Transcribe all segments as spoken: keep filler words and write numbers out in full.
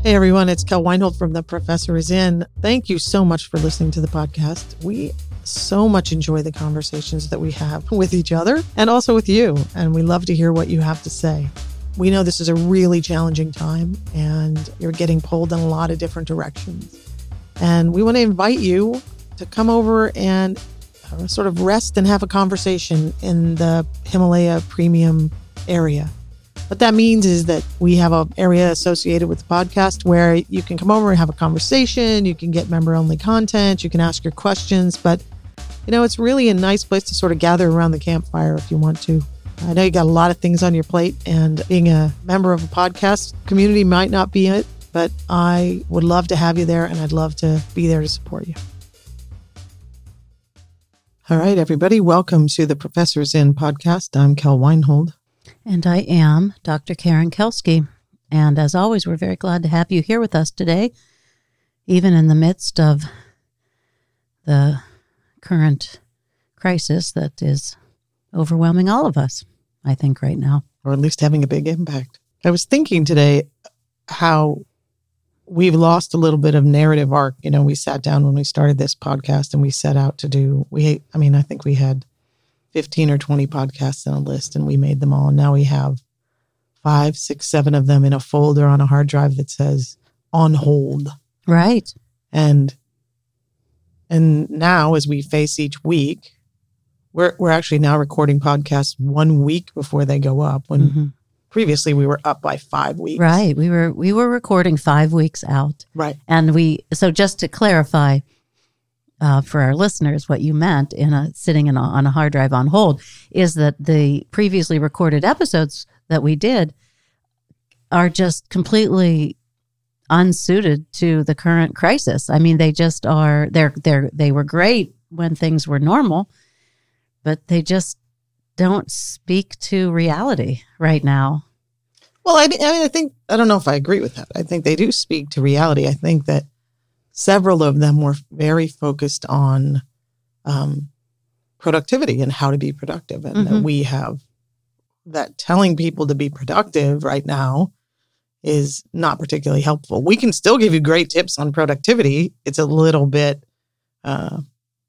Hey everyone, it's Kel Weinhold from The Professor Is In. Thank you so much for listening to the podcast. We so much enjoy the conversations that we have with each other and also with you, and we love to hear what you have to say. We know this is a really challenging time and you're getting pulled in a lot of different directions. And we want to invite you to come over and uh, sort of rest and have a conversation in the Himalaya Premium area. What that means is that we have an area associated with the podcast where you can come over and have a conversation. You can get member-only content. You can ask your questions. But, you know, it's really a nice place to sort of gather around the campfire if you want to. I know you got a lot of things on your plate, and being a member of a podcast community might not be it, but I would love to have you there, and I'd love to be there to support you. All right, everybody, welcome to the Professor's In podcast. I'm Kel Weinhold. And I am Doctor Karen Kelsky. And as always, we're very glad to have you here with us today, even in the midst of the current crisis that is overwhelming all of us, I think, right now. Or at least having a big impact. I was thinking today how we've lost a little bit of narrative arc. You know, we sat down when we started this podcast and we set out to do, we, I mean, I think we had fifteen or twenty podcasts on a list, and we made them all. And now we have five, six, seven of them in a folder on a hard drive that says on hold. Right. And and now as we face each week, we're we're actually now recording podcasts one week before they go up, when mm-hmm. previously we were up by five weeks. Right. We were we were recording five weeks out. Right. And we so just to clarify, Uh, for our listeners, what you meant in a sitting in a, on a hard drive on hold is that the previously recorded episodes that we did are just completely unsuited to the current crisis. I mean, they just are. They're they're they were great when things were normal, but they just don't speak to reality right now. Well, I, I mean, I think I don't know if I agree with that. I think they do speak to reality. I think that several of them were very focused on um, productivity and how to be productive. And mm-hmm. that we have that telling people to be productive right now is not particularly helpful. We can still give you great tips on productivity. It's a little bit uh,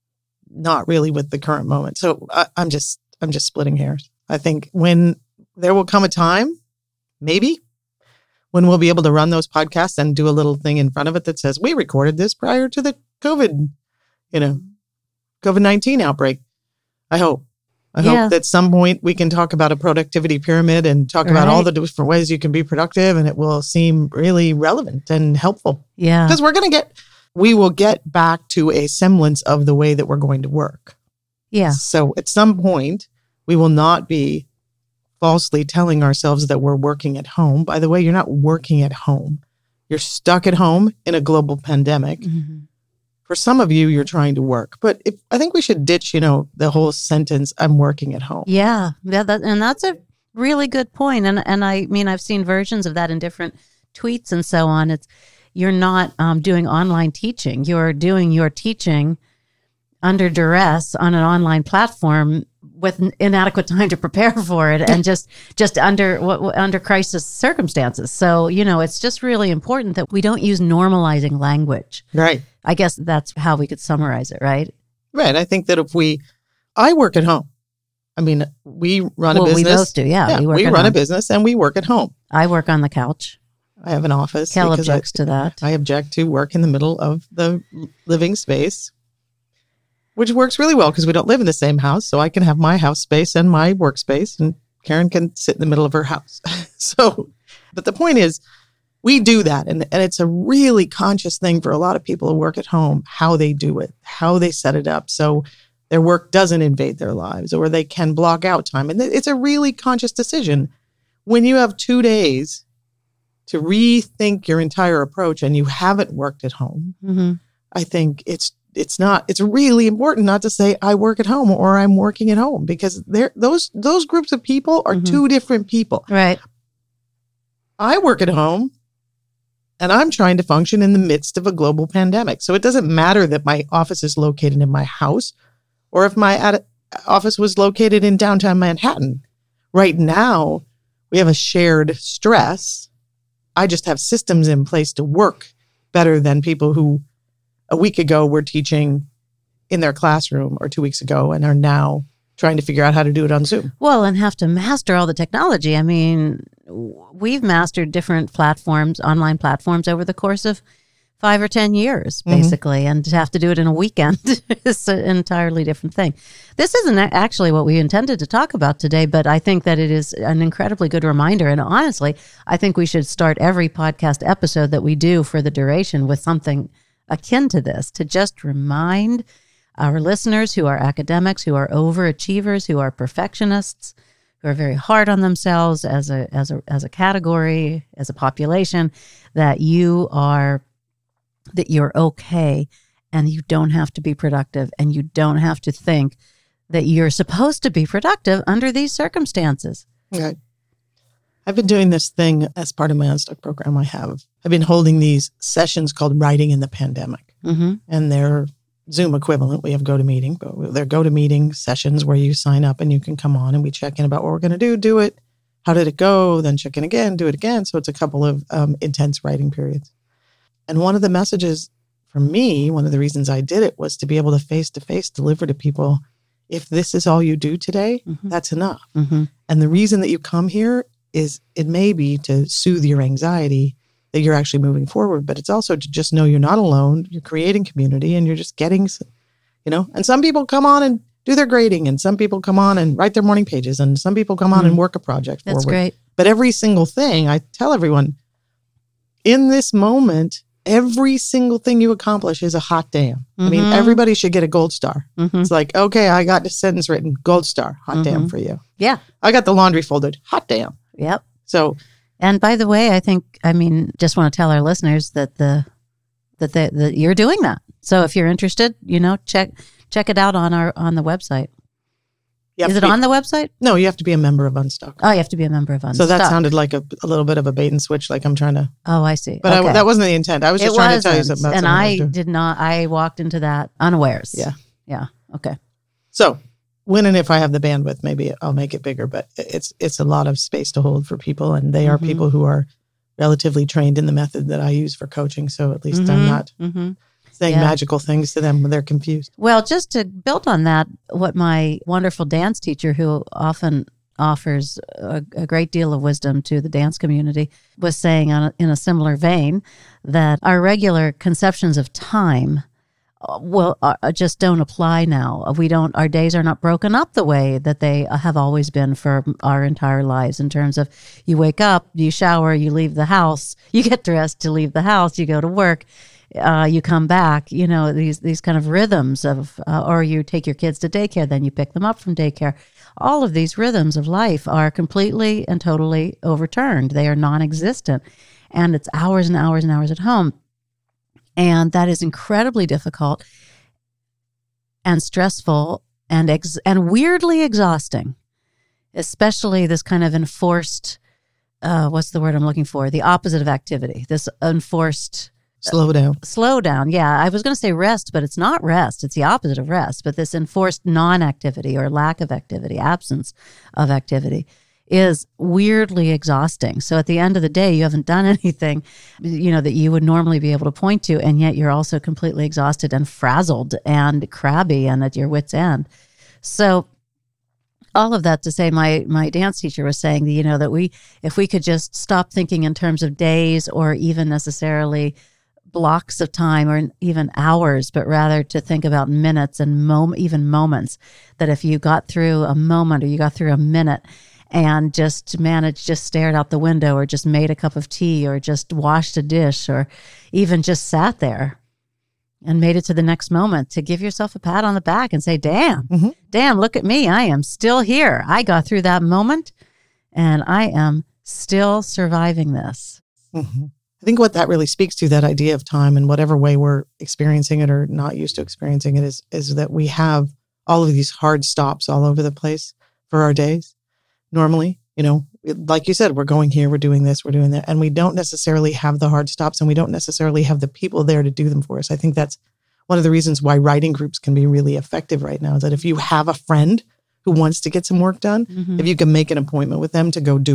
not really with the current moment. So I, I'm just, I'm just splitting hairs. I think when there will come a time, maybe, when we'll be able to run those podcasts and do a little thing in front of it that says, we recorded this prior to the COVID, you know, COVID nineteen outbreak. I hope. I yeah. hope that at some point we can talk about a productivity pyramid and talk right. about all the different ways you can be productive, and it will seem really relevant and helpful. Yeah. Because we're going to get, we will get back to a semblance of the way that we're going to work. Yeah. So at some point, we will not be falsely telling ourselves that we're working at home. By the way, you're not working at home. You're stuck at home in a global pandemic. Mm-hmm. For some of you, you're trying to work. But if, I think we should ditch, you know, the whole sentence, I'm working at home. Yeah, yeah, that, and that's a really good point. And and I mean, I've seen versions of that in different tweets and so on. It's you're not um, doing online teaching. You're doing your teaching under duress on an online platform with inadequate time to prepare for it, and just just under what under crisis circumstances. So, you know, it's just really important that we don't use normalizing language. Right. I guess that's how we could summarize it, right? Right. I think that if we, I work at home. I mean, we run well, a business. we both do, yeah. yeah we work we at run home. a business and we work at home. I work on the couch. I have an office. Kel objects I, to that. I object to work in the middle of the living space, which works really well because we don't live in the same house. So I can have my house space and my workspace, and Karen can sit in the middle of her house. So, but the point is, we do that. And, and it's a really conscious thing for a lot of people who work at home, how they do it, how they set it up. So their work doesn't invade their lives, or they can block out time. And it's a really conscious decision. When you have two days to rethink your entire approach and you haven't worked at home, mm-hmm. I think it's It's not, it's really important not to say I work at home or I'm working at home, because they're, those, those groups of people are mm-hmm. two different people. Right. I work at home and I'm trying to function in the midst of a global pandemic. So it doesn't matter that my office is located in my house or if my ad- office was located in downtown Manhattan. Right now, we have a shared stress. I just have systems in place to work better than people who a week ago were teaching in their classroom or two weeks ago and are now trying to figure out how to do it on Zoom. Well, and have to master all the technology. I mean, we've mastered different platforms, online platforms over the course of five or ten years, basically, mm-hmm. and to have to do it in a weekend is an entirely different thing. This isn't actually what we intended to talk about today, but I think that it is an incredibly good reminder. And honestly, I think we should start every podcast episode that we do for the duration with something akin to this, to just remind our listeners who are academics, who are overachievers, who are perfectionists, who are very hard on themselves as a as a as a category, as a population, that you are that you're okay and you don't have to be productive and you don't have to think that you're supposed to be productive under these circumstances. Right. I've been doing this thing as part of my Unstuck program. I have. I've been holding these sessions called Writing in the Pandemic. Mm-hmm. And they're Zoom equivalent. We have GoToMeeting, but they're GoToMeeting sessions where you sign up and you can come on and we check in about what we're going to do, do it. How did it go? Then check in again, do it again. So it's a couple of um, intense writing periods. And one of the messages for me, one of the reasons I did it was to be able to face-to-face deliver to people, if this is all you do today, mm-hmm. that's enough. Mm-hmm. And the reason that you come here is it may be to soothe your anxiety that you're actually moving forward, but it's also to just know you're not alone, you're creating community, and you're just getting, you know, and some people come on and do their grading, and some people come on and write their morning pages, and some people come on mm-hmm. and work a project That's forward. Great. But every single thing, I tell everyone, in this moment, every single thing you accomplish is a hot damn. Mm-hmm. I mean, everybody should get a gold star. Mm-hmm. It's like, okay, I got the sentence written, gold star, hot mm-hmm. damn for you. Yeah. I got the laundry folded, hot damn. Yep. So, and by the way, I think, I mean, just want to tell our listeners that the that the, that you're doing that. So if you're interested, you know, check check it out on our on the website. Is it be, on the website? No, you have to be a member of Unstuck. Oh, you have to be a member of Unstuck. So that sounded like a, a little bit of a bait and switch, like I'm trying to. Oh, I see. But okay. I, that wasn't the intent. I was just it trying wasn't. to tell you something about and something. And I did not, I walked into that unawares. Yeah. Yeah. Okay. So when and if I have the bandwidth, maybe I'll make it bigger, but it's it's a lot of space to hold for people. And they are mm-hmm. people who are relatively trained in the method that I use for coaching. So at least mm-hmm. I'm not mm-hmm. saying yeah. magical things to them when they're confused. Well, just to build on that, what my wonderful dance teacher, who often offers a, a great deal of wisdom to the dance community, was saying on a, in a similar vein that our regular conceptions of time well, uh, just don't apply now. We don't, our days are not broken up the way that they have always been for our entire lives, in terms of you wake up, you shower, you leave the house, you get dressed to leave the house, you go to work, uh, you come back, you know, these, these kind of rhythms of, uh, or you take your kids to daycare, then you pick them up from daycare. All of these rhythms of life are completely and totally overturned. They are non-existent. And it's hours and hours and hours at home. And that is incredibly difficult and stressful and ex- and weirdly exhausting, especially this kind of enforced, uh, what's the word I'm looking for? The opposite of activity, this enforced... Slow down. Uh, slow down, yeah. I was going to say rest, but it's not rest. It's the opposite of rest. But this enforced non-activity or lack of activity, absence of activity, is weirdly exhausting. So at the end of the day, you haven't done anything, you know, that you would normally be able to point to, and yet you're also completely exhausted and frazzled and crabby and at your wit's end. So all of that to say, my my dance teacher was saying that, you know, that we, if we could just stop thinking in terms of days or even necessarily blocks of time or even hours, but rather to think about minutes and mom- even moments, that if you got through a moment or you got through a minute and just managed, just stared out the window or just made a cup of tea or just washed a dish or even just sat there and made it to the next moment, to give yourself a pat on the back and say, damn, mm-hmm. damn, look at me. I am still here. I got through that moment and I am still surviving this. Mm-hmm. I think what that really speaks to, that idea of time and whatever way we're experiencing it or not used to experiencing it, is, is that we have all of these hard stops all over the place for our days. Normally, you know, like you said, we're going here, we're doing this, we're doing that. And we don't necessarily have the hard stops, and we don't necessarily have the people there to do them for us. I think that's one of the reasons why writing groups can be really effective right now, is that if you have a friend who wants to get some work done, mm-hmm. if you can make an appointment with them to go do it,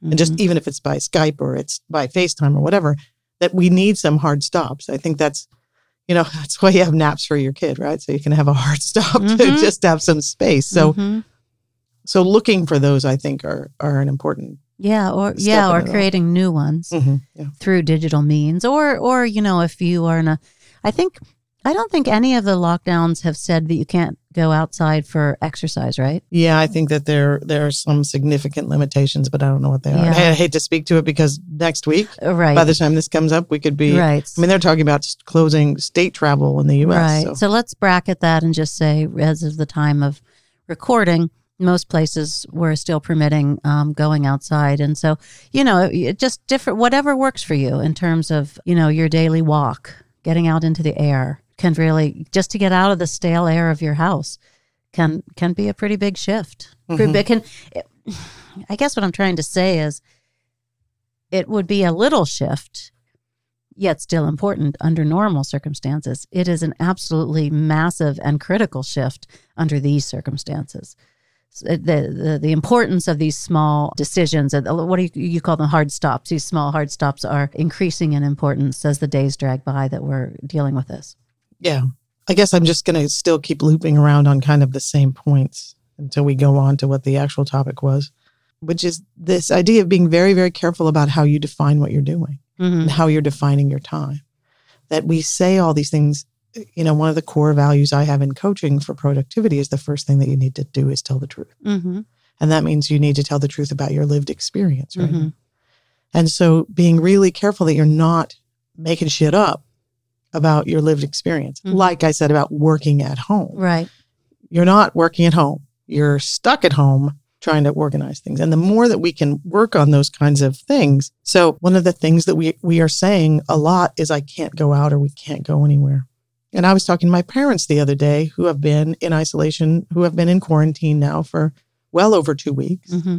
Mm-hmm. And just even if it's by Skype or it's by FaceTime or whatever, that we need some hard stops. I think that's, you know, that's why you have naps for your kid, right? So you can have a hard stop Mm-hmm. to just have some space. So, mm-hmm. so looking for those, I think, are are an important. Yeah, or step yeah, in or it all. creating new ones Mm-hmm. Yeah. through digital means, or or you know, if you are in a, I think I don't think any of the lockdowns have said that you can't go outside for exercise, right? Yeah, I think that there there are some significant limitations, but I don't know what they are. Yeah. I, I hate to speak to it because next week, Uh, Right. by the time this comes up, we could be. Right. I mean, they're talking about closing state travel in the U S. Right. So. So let's bracket that and just say, as of the time of recording, most places were still permitting um, going outside. And so, you know, it just different, whatever works for you in terms of, you know, your daily walk, getting out into the air can really, just to get out of the stale air of your house can, can be a pretty big shift. Mhm. It can, it, I guess what I'm trying to say is it would be a little shift, yet still important under normal circumstances. It is an absolutely massive and critical shift under these circumstances. The, the the importance of these small decisions, and what do you, you call them, hard stops? These small hard stops are increasing in importance as the days drag by that we're dealing with this. Yeah. I guess I'm just going to still keep looping around on kind of the same points until we go on to what the actual topic was, which is this idea of being very, very careful about how you define what you're doing Mm-hmm. and how you're defining your time. That we say all these things, you know, one of the core values I have in coaching for productivity is the first thing that you need to do is tell the truth. Mm-hmm. And that means you need to tell the truth about your lived experience, right? Mm-hmm. And so being really careful that you're not making shit up about your lived experience. Mhm. Like I said about working at home. Right. You're not working at home. You're stuck at home trying to organize things. And the more that we can work on those kinds of things. So one of the things that we, we are saying a lot is I can't go out or we can't go anywhere. And I was talking to my parents the other day who have been in isolation, who have been in quarantine now for well over two weeks. Mm-hmm.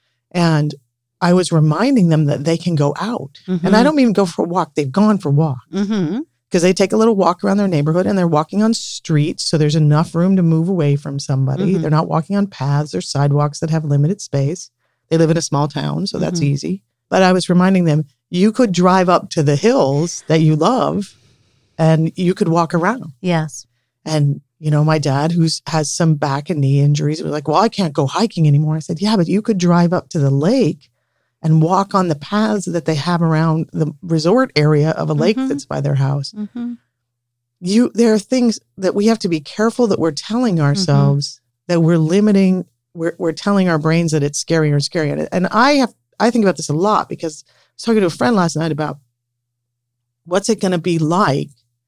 And I was reminding them that they can go out. Mm-hmm. And I don't even go for a walk. They've gone for walks. Mm-hmm. Because they take a little walk around their neighborhood and they're walking on streets. So there's enough room to move away from somebody. Mhm. They're not walking on paths or sidewalks that have limited space. They live in a small town, so that's Mhm. easy. But I was reminding them, you could drive up to the hills that you love and you could walk around. Yes. And, you know, my dad, who's has some back and knee injuries, was like, well, I can't go hiking anymore. I said, yeah, but you could drive up to the lake and walk on the paths that they have around the resort area of a lake Mhm. that's by their house. Mm-hmm. You, there are things that we have to be careful that we're telling ourselves that we're limiting. We're we're telling our brains that it's scarier and scarier. And I have I think about this a lot because I was talking to a friend last night about what's it going to be like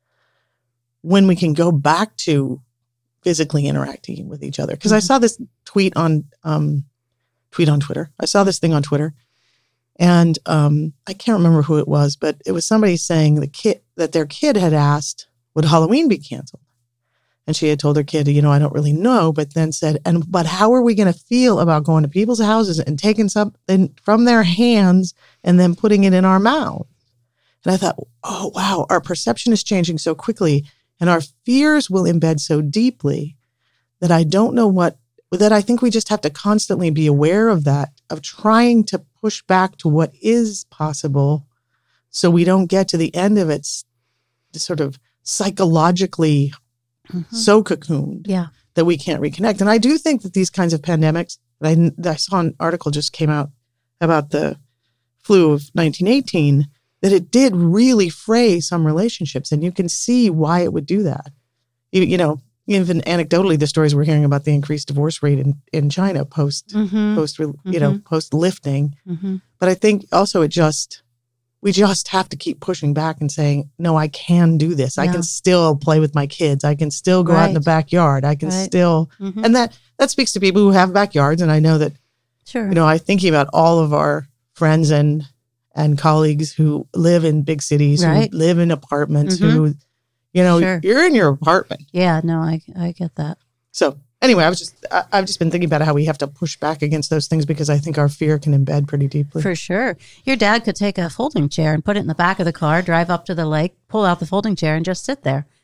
when we can go back to physically interacting with each other. Because I Mhm. saw this tweet on um, tweet on Twitter. I saw this thing on Twitter. And um, I can't remember who it was, but it was somebody saying the kid that their kid had asked, would Halloween be canceled? And she had told her kid, you know, I don't really know, but then said, and but how are we going to feel about going to people's houses and taking something from their hands and then putting it in our mouth? And I thought, oh, wow, our perception is changing so quickly and our fears will embed so deeply that I don't know what, that I think we just have to constantly be aware of that, of trying to push back to what is possible so we don't get to the end of it s- sort of psychologically Mm-hmm. so cocooned Yeah. that we can't reconnect. And I do think that these kinds of pandemics, that I, that I saw an article just came out about the flu of nineteen eighteen, that it did really fray some relationships. And you can see why it would do that. You, you know, even anecdotally, the stories we're hearing about the increased divorce rate in, in China post, Mm-hmm. post, you know, post lifting. Mm-hmm. But I think also it just, we just have to keep pushing back and saying, no, I can do this. I Yeah. can still play with my kids. I can still go out in the Right. backyard. I can Right. still, Mm-hmm. and that, that speaks to people who have backyards. And I know that, Sure. you know, I'm thinking about all of our friends and, and colleagues who live in big cities, Right. who live in apartments, Mhm. who, you know, Sure. you're in your apartment. Yeah. No, I I get that. So anyway, I was just, I, I've just been thinking about how we have to push back against those things because I think our fear can embed pretty deeply. For sure. Your dad could take a folding chair and put it in the back of the car, drive up to the lake, pull out the folding chair, and just sit there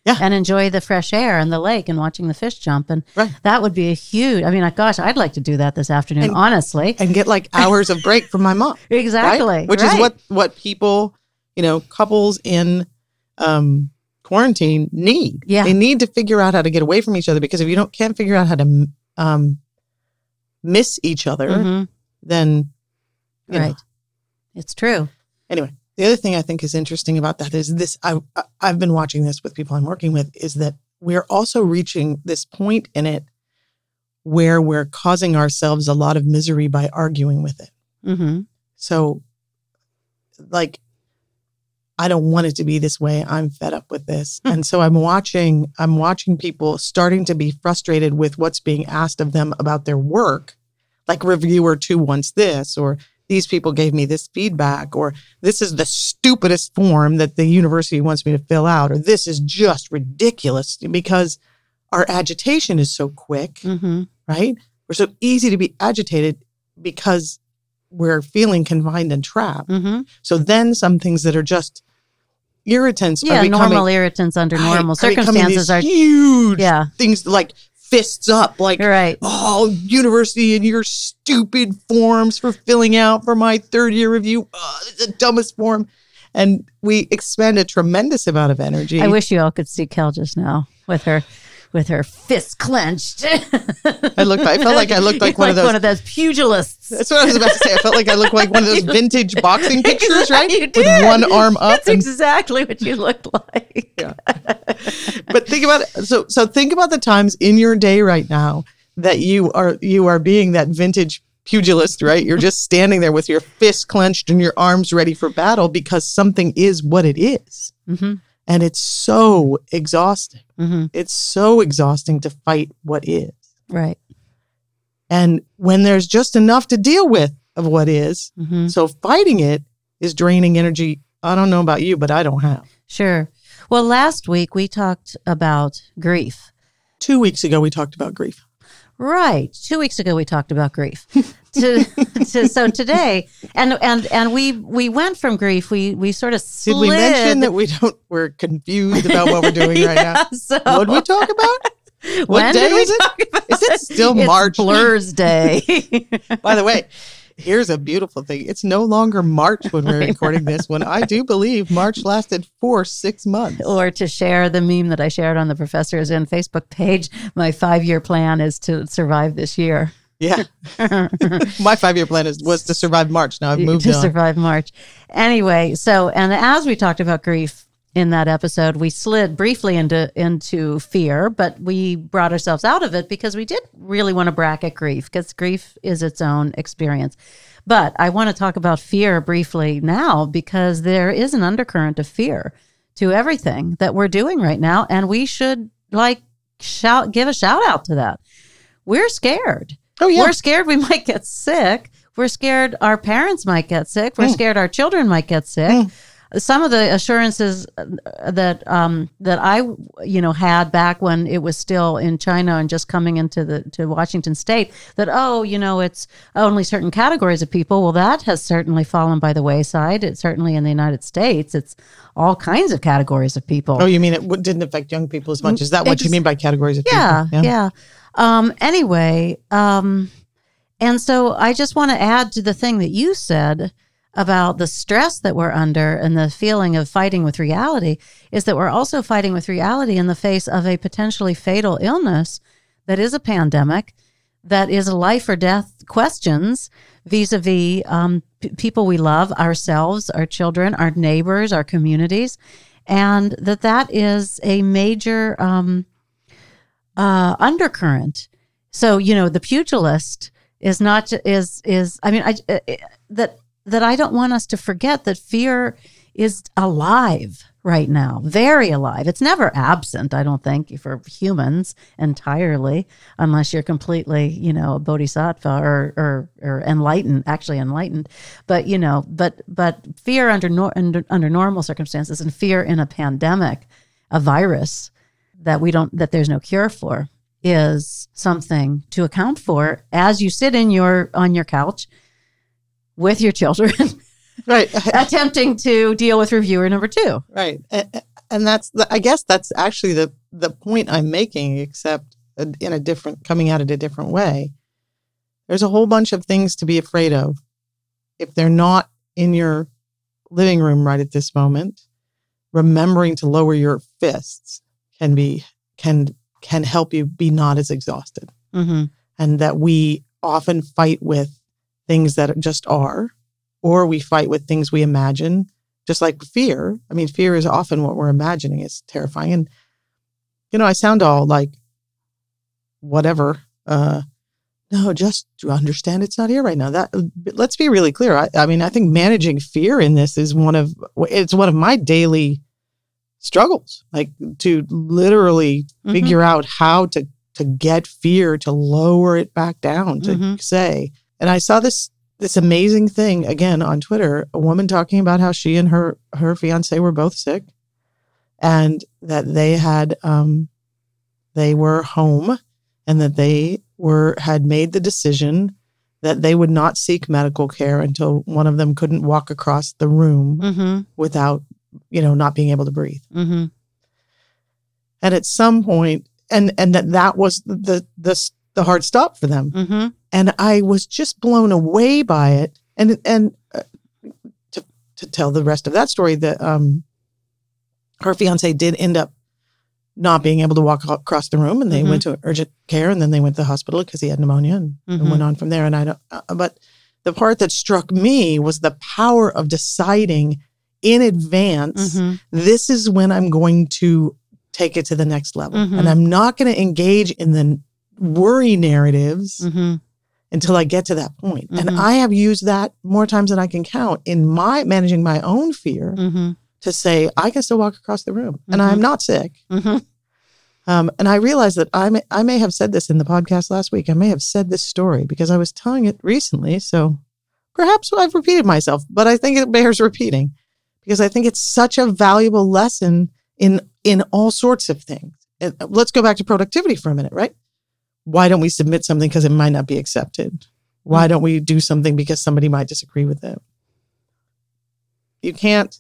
Yeah. and enjoy the fresh air and the lake and watching the fish jump. And Right. that would be a huge, I mean, like, gosh, I'd like to do that this afternoon, And- honestly. And get like hours of break from my mom. Exactly. Right? Which right. is what, what people, you know, couples in um, quarantine need. Yeah. They need to figure out how to get away from each other, because if you don't can't figure out how to um, miss each other, Mhm. then, you Right. know. It's true. Anyway, the other thing I think is interesting about that is this, I, I- I've been watching this with people I'm working with, is that we're also reaching this point in it where we're causing ourselves a lot of misery by arguing with it. Mm-hmm. So, like, I don't want it to be this way. I'm fed up with this. And so I'm watching, I'm watching people starting to be frustrated with what's being asked of them about their work. Like, reviewer two wants this, or these people gave me this feedback, or this is the stupidest form that the university wants me to fill out, or this is just ridiculous, because our agitation is so quick, Mm-hmm. right? We're so easy to be agitated because we're feeling confined and trapped. Mm-hmm. So then some things that are just irritants Yeah, are becoming, normal irritants under right, normal are becoming circumstances these are. huge Yeah. things, like fists up, like, You're right. oh, university and your stupid forms for filling out for my third year review. Oh, it's the dumbest form. And we expend a tremendous amount of energy. I wish you all could see Kel just now with her with her fists clenched. I looked, I felt like I looked like You're one of those. one of those pugilists. That's what I was about to say. I felt like I looked like one of those vintage boxing pictures, right? You With did. one arm up. That's and, exactly what you looked like. Yeah. But think about it. So, so think about the times in your day right now that you are you are being that vintage pugilist, right? You're just standing there with your fists clenched and your arms ready for battle because something is what it is. Mm-hmm. And it's so exhausting. Mm-hmm. It's so exhausting to fight what is. Right. And when there's just enough to deal with of what is, Mm-hmm. so fighting it is draining energy. I don't know about you, but I don't have. Sure. Well, last week we talked about grief. Two weeks ago, we talked about grief. Right. Two weeks ago we talked about grief. to, to, so today, and and and we we went from grief. We we sort of slid. Did we mention that we don't? We're confused about what we're doing right now. Yeah, so What did we talk about? What when day did we is it? talk about Is it still It's March? Blur's Day. By the way, here's a beautiful thing. It's no longer March when we're recording this. When I do believe March lasted for six months. Or to share the meme that I shared on the Professor Is In Facebook page, my five-year plan is to survive this year. Yeah. My five-year plan is, was to survive March. Now I've moved to on. survive March. Anyway, so, and as we talked about grief in that episode, we slid briefly into into fear, but we brought ourselves out of it because we did really want to bracket grief, because grief is its own experience. But I want to talk about fear briefly now, because there is an undercurrent of fear to everything that we're doing right now, and we should like shout, give a shout out to that. We're scared. Oh, yeah. We're scared we might get sick. We're scared our parents might get sick. We're Mm. scared our children might get sick. Mm. Some of the assurances that um, that I you know had back when it was still in China and just coming into the to Washington State, that oh you know it's only certain categories of people. Well, that has certainly fallen by the wayside. It's certainly in the United States. It's all kinds of categories of people. Oh, you mean it w- didn't affect young people as much? Is that what Ex- you mean by categories of Yeah, people? yeah. Um, anyway, um, and so I just want to add to the thing that you said about the stress that we're under and the feeling of fighting with reality, is that we're also fighting with reality in the face of a potentially fatal illness that is a pandemic, that is a life or death questions vis-a-vis um, p- people we love, ourselves, our children, our neighbors, our communities, and that that is a major um, uh, undercurrent. So, you know, the pugilist is not, ju- is, is, I mean, I, uh, that, that I don't want us to forget that fear is alive right now, very alive. It's never absent, I don't think, for humans entirely, unless you're completely, you know, a bodhisattva or, or, or enlightened, actually enlightened. But, you know, but, but fear under, nor, under, under normal circumstances, and fear in a pandemic, a virus that we don't, that there's no cure for, is something to account for as you sit in your, on your couch with your children, Right. attempting to deal with reviewer number two. Right. Uh, and that's the, I guess that's actually the the point I'm making, except in a different, coming at it a different way. There's a whole bunch of things to be afraid of. If they're not in your living room right at this moment, remembering to lower your fists can be can can help you be not as exhausted. Mm-hmm. And that we often fight with things that just are, or we fight with things we imagine, just like fear. I mean, fear is often what we're imagining. It's terrifying. And, you know, I sound all like, whatever. Uh, no, just to understand it's not here right now. That let's be really clear. I, I mean, I think managing fear in this is one of, it's one of my daily struggles, like to literally mm-hmm. figure out how to, to get fear, to lower it back down, to mm-hmm. say. And I saw this, this amazing thing again on Twitter, a woman talking about how she and her, her fiance were both sick and that they had, um, they were home and that they were, had made the decision that they would not seek medical care until one of them couldn't walk across the room mm-hmm. without, you know, not being able to breathe. Mm-hmm. And at some point, and, and that that was the, the, the hard stop for them. Mm-hmm. And I was just blown away by it. And, and uh, to, to tell the rest of that story, that, um, her fiance did end up not being able to walk across the room, and they mm-hmm. went to urgent care, and then they went to the hospital because he had pneumonia, and, mm-hmm. and went on from there. And I don't, uh, but the part that struck me was the power of deciding in advance, mm-hmm. this is when I'm going to take it to the next level. Mm-hmm. And I'm not going to engage in the worry narratives mm-hmm. until I get to that point. Mm-hmm. And I have used that more times than I can count in my managing my own fear mm-hmm. to say, I can still walk across the room mm-hmm. and I'm not sick. Mm-hmm. Um, and I realized that I may, I may have said this in the podcast last week. I may have said this story because I was telling it recently. So perhaps I've repeated myself, but I think it bears repeating because I think it's such a valuable lesson in, in all sorts of things. And let's go back to productivity for a minute, right? Why don't we submit something because it might not be accepted? Why don't we do something because somebody might disagree with it? You can't,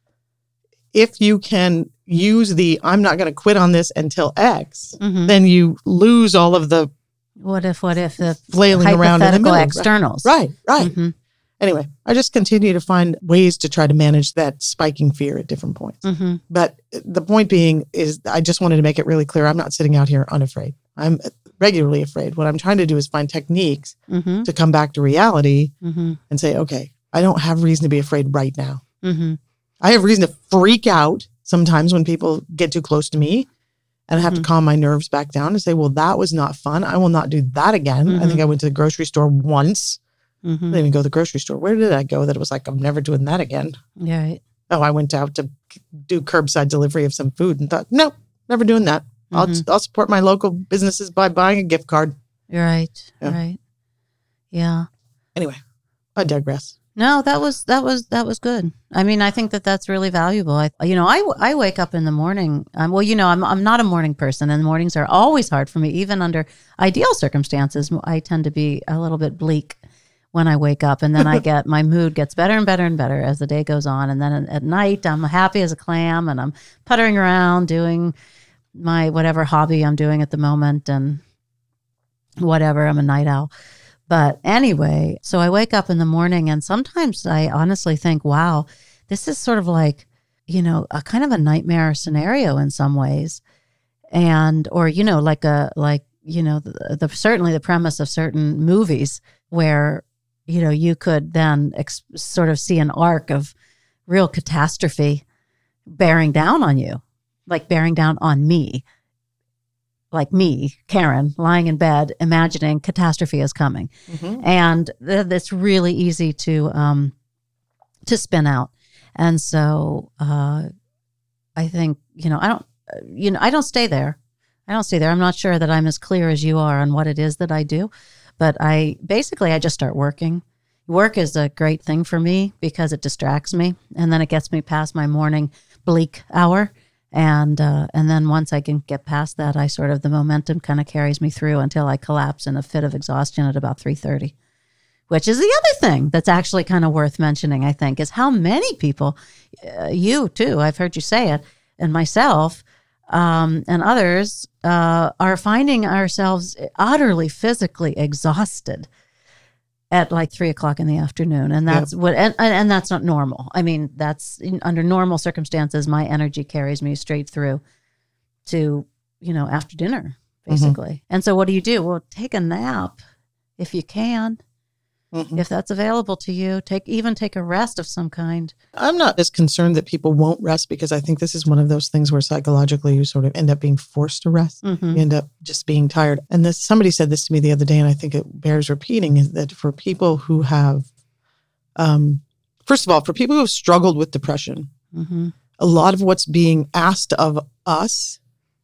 if you can use the, I'm not going to quit on this until X, mm-hmm. then you lose all of the what if, what if the flailing around in the middle. Externals. Right, right. Mm-hmm. Anyway, I just continue to find ways to try to manage that spiking fear at different points. Mm-hmm. But the point being is I just wanted to make it really clear. I'm not sitting out here unafraid. I'm regularly afraid. What I'm trying to do is find techniques mm-hmm. to come back to reality mm-hmm. and say, okay, I don't have reason to be afraid right now. Mm-hmm. I have reason to freak out sometimes when people get too close to me, and I have mm-hmm. to calm my nerves back down and say, well, that was not fun. I will not do that again. Mm-hmm. I think I went to the grocery store once. Mm-hmm. I didn't even go to the grocery store. Where did I go that it was like, I'm never doing that again? Yeah. Right. Oh, I went out to do curbside delivery of some food and thought, no, never doing that. Mm-hmm. I'll I'll support my local businesses by buying a gift card. You're right. Yeah. Right. Yeah. Anyway, I digress. No, that was, that was, that was good. I mean, I think that that's really valuable. I, you know, I, I wake up in the morning. Um, well, you know, I'm, I'm not a morning person, and mornings are always hard for me, even under ideal circumstances. I tend to be a little bit bleak when I wake up, and then I get, my mood gets better and better and better as the day goes on. And then at night I'm happy as a clam, and I'm puttering around doing my, whatever hobby I'm doing at the moment, and whatever, I'm a night owl. But anyway, so I wake up in the morning, and sometimes I honestly think, wow, this is sort of like, you know, a kind of a nightmare scenario in some ways. And, or, you know, like a, like, you know, the, the certainly the premise of certain movies where, you know, you could then ex- sort of see an arc of real catastrophe bearing down on you, like bearing down on me. Like me, Karen, lying in bed, imagining catastrophe is coming. Mm-hmm. And th- it's really easy to um, to spin out. And so uh, I think, you know, I don't, you know, I don't stay there. I don't stay there. I'm not sure that I'm as clear as you are on what it is that I do. But I basically, I just start working. Work is a great thing for me because it distracts me. And then it gets me past my morning bleak hour. And uh, and then once I can get past that, I sort of, the momentum kind of carries me through until I collapse in a fit of exhaustion at about three thirty, which is the other thing that's actually kind of worth mentioning, I think, is how many people, uh, you too, I've heard you say it, and myself um, and others uh, are finding ourselves utterly physically exhausted at like three o'clock in the afternoon. And that's yeah. what, and, and that's not normal. I mean, that's under normal circumstances, my energy carries me straight through to, you know, after dinner, basically. Mm-hmm. And so what do you do? Well, take a nap if you can, mm-hmm. if that's available to you. Take, even take a rest of some kind. I'm not as concerned that people won't rest, because I think this is one of those things where psychologically you sort of end up being forced to rest. Mm-hmm. You end up just being tired. And this, somebody said this to me the other day, and I think it bears repeating, is that for people who have, um, first of all, for people who have struggled with depression, mm-hmm. a lot of what's being asked of us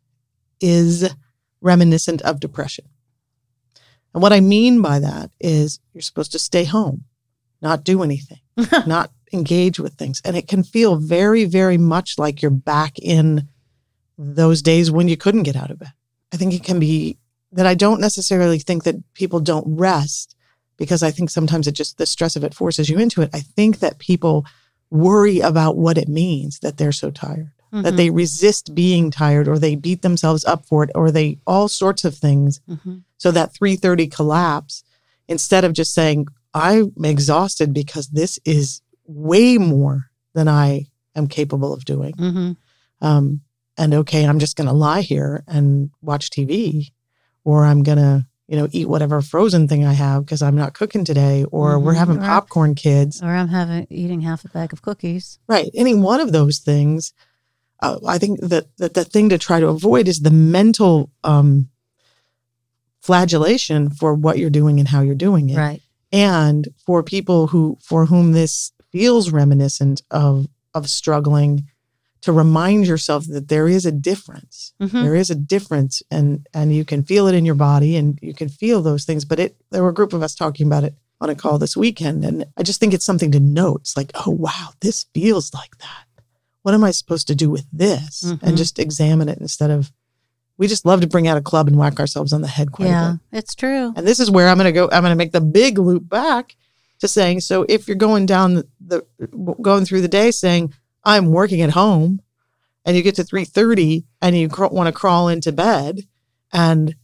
is reminiscent of depression. And what I mean by that is you're supposed to stay home, not do anything, not engage with things. And it can feel very, very much like you're back in those days when you couldn't get out of bed. I think it can be that I don't necessarily think that people don't rest, because I think sometimes it just, the stress of it forces you into it. I think that people worry about what it means that they're so tired, mm-hmm. that they resist being tired, or they beat themselves up for it, or they, all sorts of things. Mm-hmm. So that three thirty collapse, instead of just saying, I'm exhausted because this is way more than I am capable of doing. Mm-hmm. Um, and okay, I'm just going to lie here and watch T V, or I'm going to, you know, eat whatever frozen thing I have because I'm not cooking today, or mm-hmm. we're having or, popcorn, kids. Or I'm having eating half a bag of cookies. Right. Any one of those things. Uh, I think that, that the thing to try to avoid is the mental um, flagellation for what you're doing and how you're doing it. Right. And for people who, for whom this feels reminiscent of, of struggling, to remind yourself that there is a difference. Mm-hmm. There is a difference, and, and you can feel it in your body, and you can feel those things. But it, there were a group of us talking about it on a call this weekend. And I just think it's something to note. It's like, oh, wow, this feels like that. What am I supposed to do with this? Mm-hmm. And just examine it, instead of, we just love to bring out a club and whack ourselves on the head quite yeah, a bit. Yeah, it's true. And this is where I'm going to go. I'm going to make the big loop back to saying, so if you're going down the, the going through the day saying, I'm working at home, and you get to three thirty and you cr- want to crawl into bed, and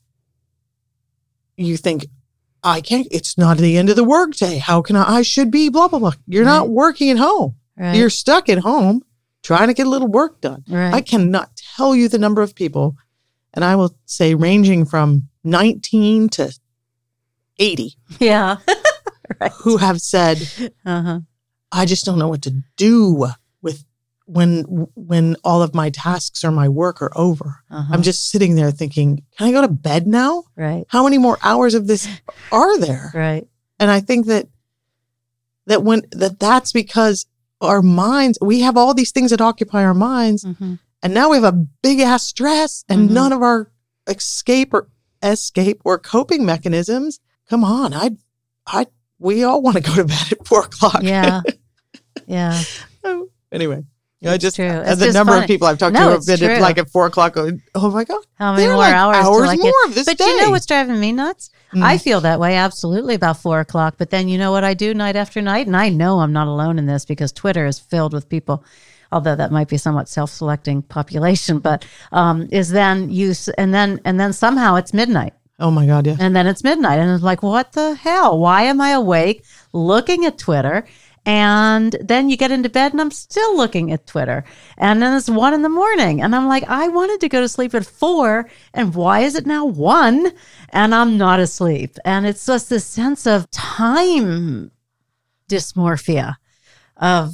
you think, I can't, it's not the end of the workday. How can I, I should be blah, blah, blah. You're right. not working at home. Right. You're stuck at home trying to get a little work done. Right. I cannot tell you the number of people, and I will say ranging from nineteen to eighty. Yeah. Right. Who have said, uh-huh. I just don't know what to do with when when all of my tasks or my work are over. Uh-huh. I'm just sitting there thinking, can I go to bed now? Right. How many more hours of this are there? Right. And I think that that when that that's because our minds, we have all these things that occupy our minds, mm-hmm. and now we have a big ass stress, and mm-hmm. none of our escape or escape or coping mechanisms. Come on, I, I, we all want to go to bed at four o'clock. Yeah, yeah. Anyway, you know, I just true. as the number funny. of people I've talked no, to have been true. at like at four o'clock. Oh my god, how many more like hours? Hours like more it. of this but day. You know what's driving me nuts? Mm. I feel that way absolutely about four o'clock. But then you know what I do night after night, and I know I'm not alone in this because Twitter is filled with people. Although that might be somewhat self-selecting population, but um, is then you and then and then somehow it's midnight. Oh my God, yeah. And then it's midnight, and it's like, what the hell? Why am I awake looking at Twitter? And then you get into bed and I'm still looking at Twitter. And then it's one in the morning. And I'm like, I wanted to go to sleep at four. And why is it now one? And I'm not asleep. And it's just this sense of time dysmorphia of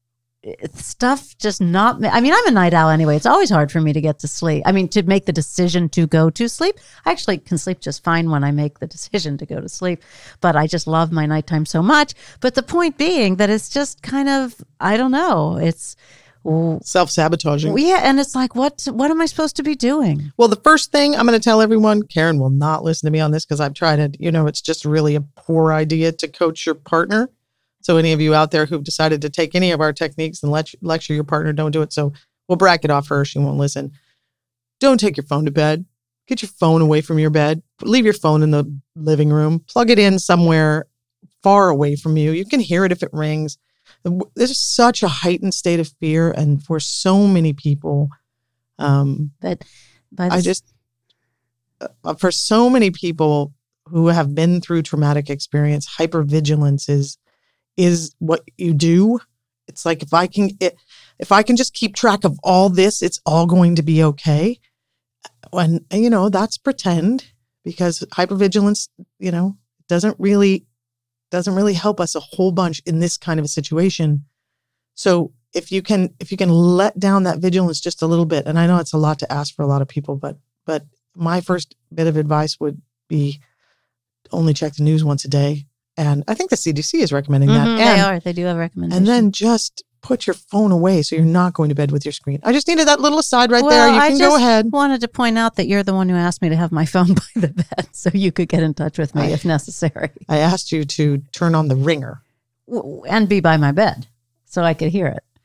stuff just not, I mean, I'm a night owl anyway. It's always hard for me to get to sleep. I mean, to make the decision to go to sleep. I actually can sleep just fine when I make the decision to go to sleep, but I just love my nighttime so much. But the point being that it's just kind of, I don't know, it's self-sabotaging. Yeah, and it's like, what, what am I supposed to be doing? Well, the first thing I'm going to tell everyone, Karen will not listen to me on this because I've tried it. You know, it's just really a poor idea to coach your partner. So any of you out there who've decided to take any of our techniques and let, lecture your partner, don't do it. So we'll bracket off her. She won't listen. Don't take your phone to bed. Get your phone away from your bed. Leave your phone in the living room. Plug it in somewhere far away from you. You can hear it if it rings. There's such a heightened state of fear. And for so many people, Um, But by I just, uh, for so many people who have been through traumatic experience, hypervigilance is, is what you do. It's like, if I can, it, if I can just keep track of all this, it's all going to be okay. When, you know, that's pretend, because hypervigilance, you know, doesn't really, doesn't really help us a whole bunch in this kind of a situation. So if you can, if you can let down that vigilance just a little bit, and I know it's a lot to ask for a lot of people, but, but my first bit of advice would be only check the news once a day. And I think the C D C is recommending that. Mm-hmm, and, they are. They do have recommendations. And then just put your phone away so you're not going to bed with your screen. I just needed that little aside right well, there. You I can just go ahead. wanted to point out that you're the one who asked me to have my phone by the bed so you could get in touch with me I, if necessary. I asked you to turn on the ringer. And be by my bed so I could hear it.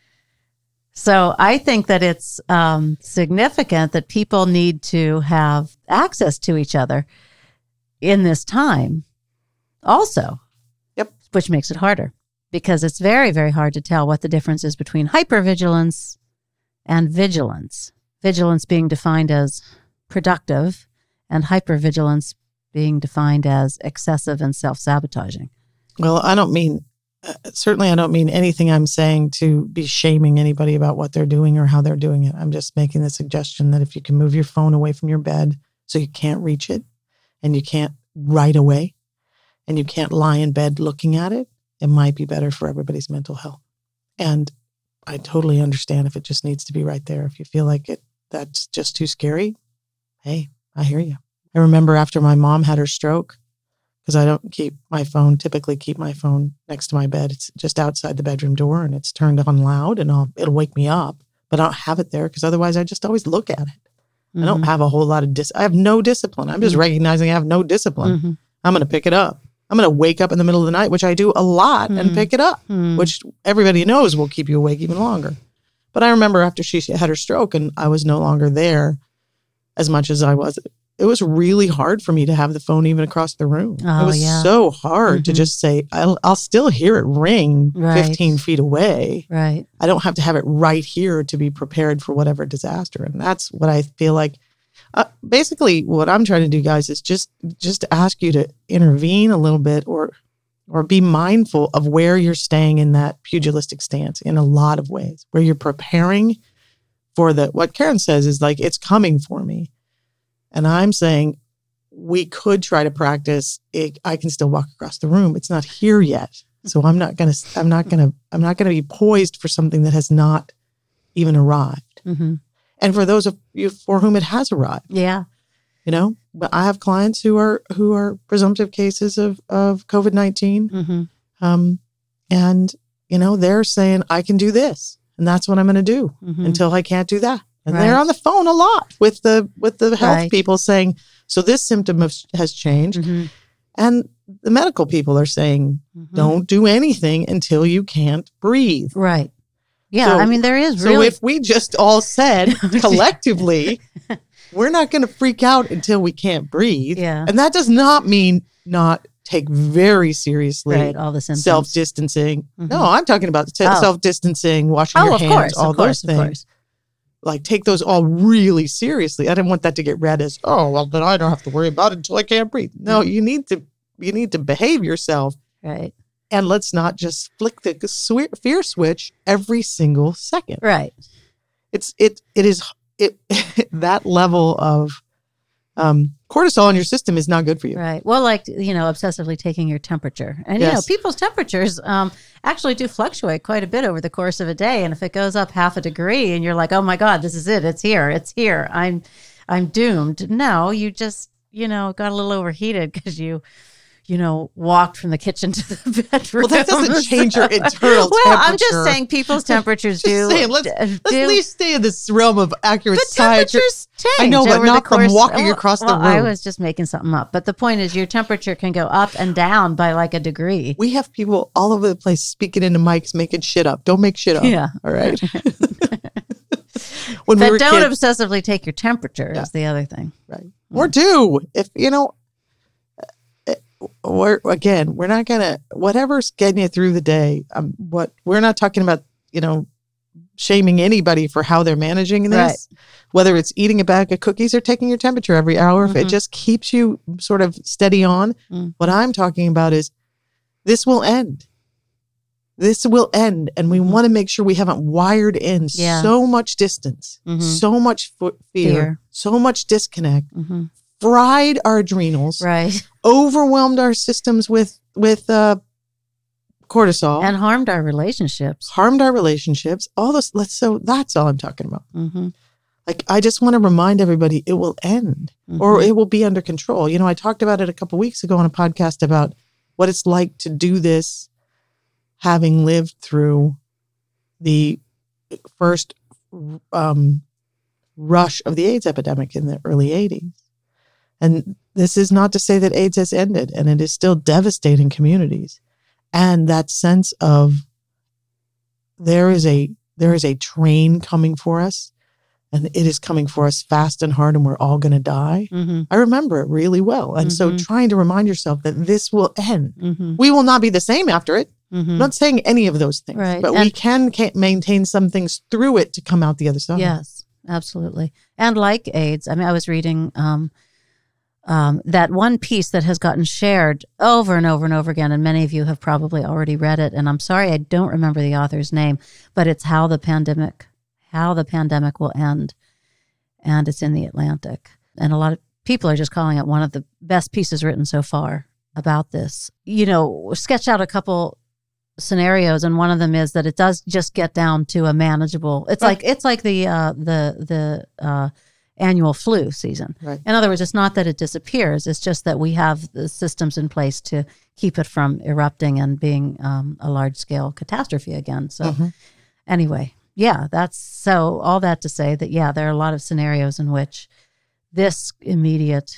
So I think that it's um, significant that people need to have access to each other in this time also. Yep. Which makes it harder, because it's very, very hard to tell what the difference is between hypervigilance and vigilance. Vigilance being defined as productive and hypervigilance being defined as excessive and self-sabotaging. Well, I don't mean, uh, certainly I don't mean anything I'm saying to be shaming anybody about what they're doing or how they're doing it. I'm just making the suggestion that if you can move your phone away from your bed so you can't reach it and you can't right away and you can't lie in bed looking at it, it might be better for everybody's mental health. And I totally understand if it just needs to be right there. If you feel like it, that's just too scary, hey, I hear you. I remember after my mom had her stroke, because I don't keep my phone, typically keep my phone next to my bed. It's just outside the bedroom door and it's turned on loud and I'll, it'll wake me up, but I don't have it there because otherwise I just always look at it. Mm-hmm. I don't have a whole lot of dis. I have no discipline. I'm just mm-hmm. recognizing I have no discipline. Mm-hmm. I'm going to pick it up. I'm going to wake up in the middle of the night, which I do a lot, mm-hmm. and pick it up, mm-hmm. which everybody knows will keep you awake even longer. But I remember after she had her stroke and I was no longer there as much as I was, it was really hard for me to have the phone even across the room. Oh, it was yeah. so hard mm-hmm. to just say, I'll, I'll still hear it ring right. fifteen feet away. Right. I don't have to have it right here to be prepared for whatever disaster. And that's what I feel like. Uh, basically, what I'm trying to do, guys, is just just to ask you to intervene a little bit or or be mindful of where you're staying in that pugilistic stance in a lot of ways, where you're preparing for the, what Karen says is like, it's coming for me. And I'm saying we could try to practice it. I can still walk across the room. It's not here yet. So I'm not going to, I'm not going to, I'm not going to be poised for something that has not even arrived. Mm-hmm. And for those of you for whom it has arrived. Yeah. You know, but I have clients who are, who are presumptive cases of, of COVID nineteen. Mm-hmm. Um, and, you know, they're saying, I can do this and that's what I'm going to do mm-hmm. until I can't do that. And right. they're on the phone a lot with the with the health right. people saying, so this symptom of, has changed. Mm-hmm. And the medical people are saying, mm-hmm. don't do anything until you can't breathe. Right. Yeah. So, I mean, there is really. So if we just all said collectively, we're not going to freak out until we can't breathe. Yeah. And that does not mean not take very seriously right, all the symptoms. Self-distancing. Mm-hmm. No, I'm talking about t- oh. self-distancing, washing oh, your of hands, course, all of those course, things. Of course. Like, take those all really seriously. I didn't want that to get read as, oh, well, then I don't have to worry about it until I can't breathe. No, you need to, you need to behave yourself. Right. And let's not just flick the sw- fear switch every single second. Right. It's, it, it is, it, that level of um, cortisol in your system is not good for you. Right. Well, like, you know, obsessively taking your temperature. And, yes. you know, people's temperatures um, actually do fluctuate quite a bit over the course of a day. And if it goes up half a degree and you're like, oh my God, this is it. It's here. It's here. I'm, I'm doomed. No, you just, you know, got a little overheated because you, you know, walked from the kitchen to the bedroom. Well, that doesn't change your internal well, temperature. Well, I'm just saying people's temperatures do. Saying, let's, do, let's at least stay in this realm of accurate but science. Temperatures change. I know, but not course, from walking well, across well, the room. I was just making something up. But the point is your temperature can go up and down by like a degree. We have people all over the place speaking into mics, making shit up. Don't make shit up. Yeah. All right. when but we were don't kids, obsessively take your temperature yeah. is the other thing. Right. Mm. Or do. If, you know, We're again, we're not gonna whatever's getting you through the day. Um, what we're not talking about, you know, shaming anybody for how they're managing this, Right. whether it's eating a bag of cookies or taking your temperature every hour, if Mhm. it just keeps you sort of steady on. Mm. What I'm talking about is this will end. This will end. And we Mhm. want to make sure we haven't wired in Yeah. so much distance, Mhm. so much fo- fear, Fear. so much disconnect, hmm fried our adrenals, Right. overwhelmed our systems with, with uh, cortisol, And harmed our relationships. harmed our relationships, all this. Let's, so that's all I'm talking about. hmm Like, I just want to remind everybody it will end or it will be under control. You know, I talked about it a couple weeks ago on a podcast about what it's like to do this, having lived through the first um, rush of the AIDS epidemic in the early eighties. And this is not to say that AIDS has ended, and it is still devastating communities. And that sense of there is a there is a train coming for us, and it is coming for us fast and hard, and we're all going to die. hmm I remember it really well. And so Mhm. trying to remind yourself that this will end. hmm We will not be the same after it. hmm I'm not saying any of those things, Right. but we And- can ca- maintain some things through it to come out the other side. Yes, absolutely. And like AIDS, I mean, I was reading um, um, that one piece that has gotten shared over and over and over again, and many of you have probably already read it. And I'm sorry, I don't remember the author's name, but it's how the pandemic, how the pandemic will end, and it's in the Atlantic. And a lot of people are just calling it one of the best pieces written so far about this. You know, sketch out a couple scenarios, and one of them is that it does just get down to a manageable. It's Right. like it's like the uh, the the uh, annual flu season. Right. In other words, it's not that it disappears; it's just that we have the systems in place to keep it from erupting and being um, a large scale catastrophe again. So, Mhm. anyway, yeah, that's so. All that to say that yeah, there are a lot of scenarios in which this immediate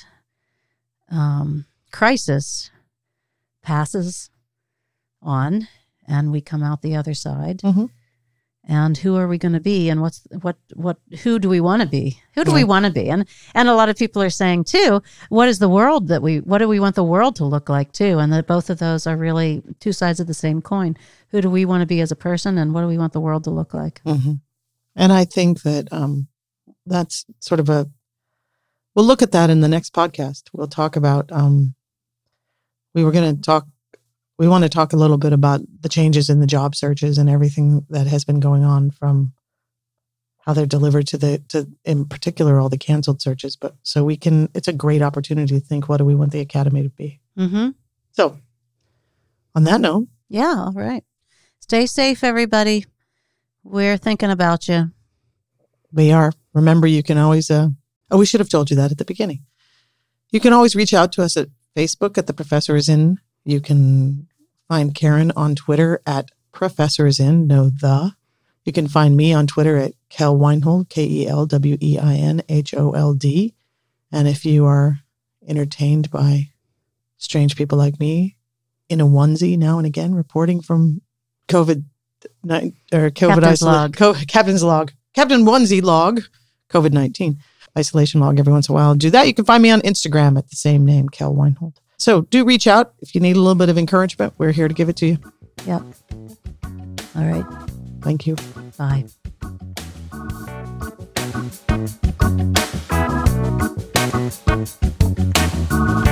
um, crisis passes on, and we come out the other side. Mhm. And who are we going to be? And what's what what? Who do we want to be? Who do we Right. want to be? And and a lot of people are saying too, what is the world that we? What do we want the world to look like too? And that both of those are really two sides of the same coin. Who do we want to be as a person, and what do we want the world to look like? Mhm. And I think that um, that's sort of a, we'll look at that in the next podcast. We'll talk about, um, we were going to talk, we want to talk a little bit about the changes in the job searches and everything that has been going on, from how they're delivered to the, to in particular, all the canceled searches. But so we can, it's a great opportunity to think, what do we want the academy to be? Mm-hmm. So on that note, Yeah. All right. Stay safe, everybody. We're thinking about you. we are. Remember, you can always, uh, oh, we should have told you that at the beginning. You can always reach out to us at Facebook at The Professor Is In. You can find Karen on Twitter at Professor Is In, no the. You can find me on Twitter at Kel Weinhold, K E L W E I N H O L D. And if you are entertained by strange people like me in a onesie now and again, reporting from COVID nine or COVID Captain's isola- log. Co- Captain's log, Captain Onesie log, COVID nineteen isolation log every once in a while. Do that. You can find me on Instagram at the same name, Kel Weinhold. So do reach out if you need a little bit of encouragement. We're here to give it to you. Yep. All right. Thank you. Bye. Thank you.